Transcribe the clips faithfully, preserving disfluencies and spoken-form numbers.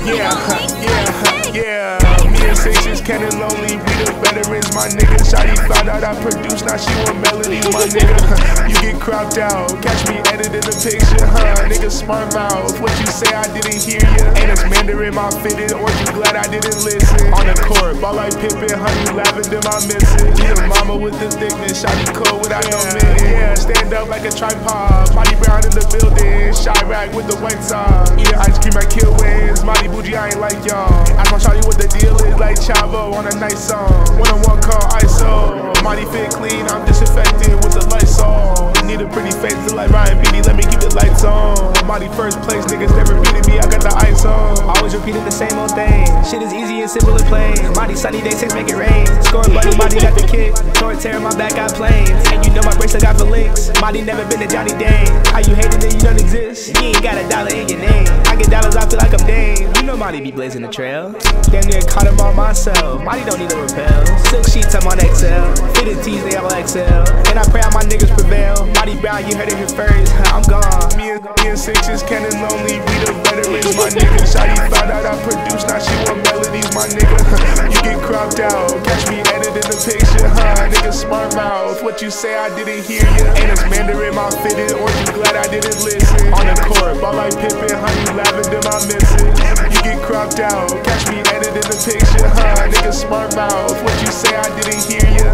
Yeah, yeah, yeah. Me and Sixes, Cannon Lonely, we the veterans, my nigga. Shawty found out I produce, now she want melodies, my nigga. You get cropped out, catch me editing the picture, huh? Nigga smart mouth, what you say I didn't hear ya? Ain't this Mandarin my fitted, or you glad I didn't listen? On the court, ball like Pippen, honey, lavender, my missus. Need a mama with the thickness, shawty cold without no minute. Yeah, stand up like a tripod, Marty Brown in the building, Chirac with the white side. Eat ice cream at Kill Wins, Marty Bougie, I ain't like y'all. Ask my shawty what the deal is, like Chavo on a nice song. One-on-one call I S O, Marty fit clean, I'm disinfected with the lights on. Need a pretty face, look like Ryan Beatty, let me keep the lights on. Marty first place, niggas never beating me, I got the ice on. Always repeating the same old thing, shit is easy and simple and plain. Marty sunny day six, make it rain. Scoring buddy, Marty got the kick. Short tear, my back got planes. And you know my bracelet got for links. Marty never been to Johnny Dane. How you hating that you don't exist? You ain't got a dollar in your name. I get dollars, I feel like I'm Dane. You know Marty be blazing the trail. Damn near caught him on myself. Marty don't need a repel. Silk sheets, I'm on X L. Fitted tees, they all X L. And I pray all my niggas prevail. Marty Brown, you heard it here first. I'm gone. Me and, me and Sixes, Cannon Lonely, we the veterans, my nigga. Shawty found out I produce, now she want melodies, my nigga. You get cropped out, catch me editing the picture, huh? Nigga smart mouth, what you say I didn't hear ya? Ain't this Mandarin my fitted, or you glad I didn't listen? On the court, ball like Pippen, honey, lavender, my missus. You get cropped out, catch me editing the picture, huh? Nigga smart mouth, what you say I didn't hear ya?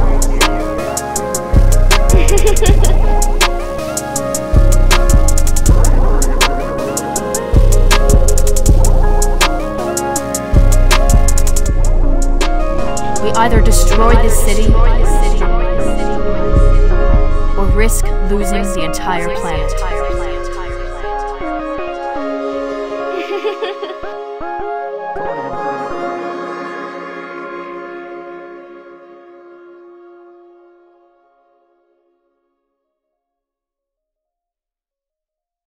We either destroy this city or risk losing the entire planet.